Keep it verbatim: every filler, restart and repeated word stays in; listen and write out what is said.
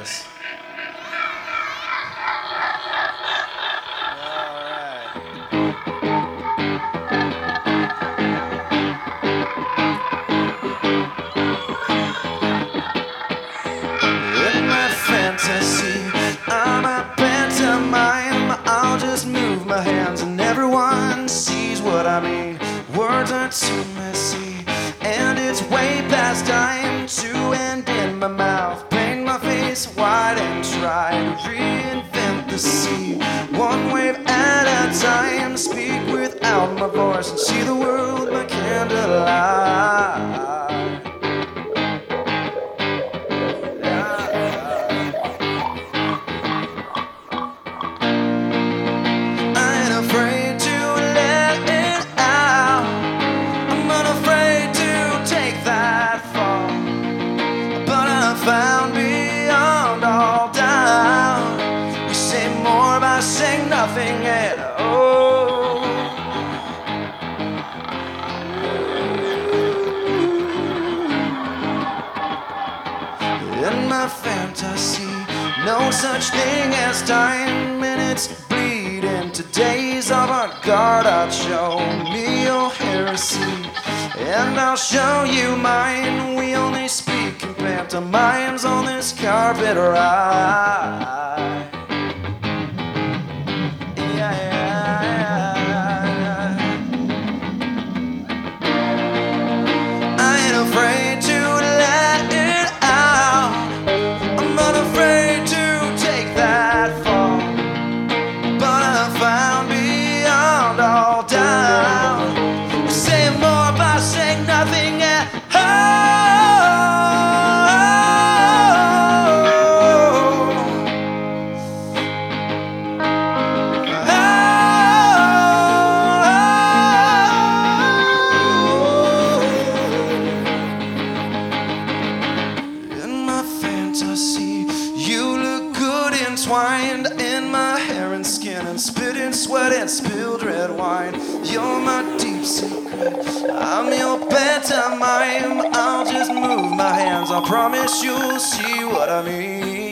this. Fantasy, I'm a pantomime. I'll just move my hands and everyone sees what I mean. Words are too messy, and it's way past time to end in my mouth. Paint my face white and try to reinvent the sea. One wave at a time, speak without my voice and see the world with my candlelight. Found beyond all doubt. We say more by saying nothing at all. In my fantasy, no such thing as time. Minutes bleed into days of avant-garde. I'll show me your heresy, and I'll show you mine. We only speak in pantomimes on this carpet ride. Yeah, yeah, yeah. I ain't afraid to let it out. I'm not afraid to take that fall. But I found beyond all doubt. We say more by saying nothing at all. Entwined in my hair and skin, and spit and sweat and spilled red wine. You're my deep secret, I'm your pantomime. I'll just move my hands, I promise you'll see what I mean.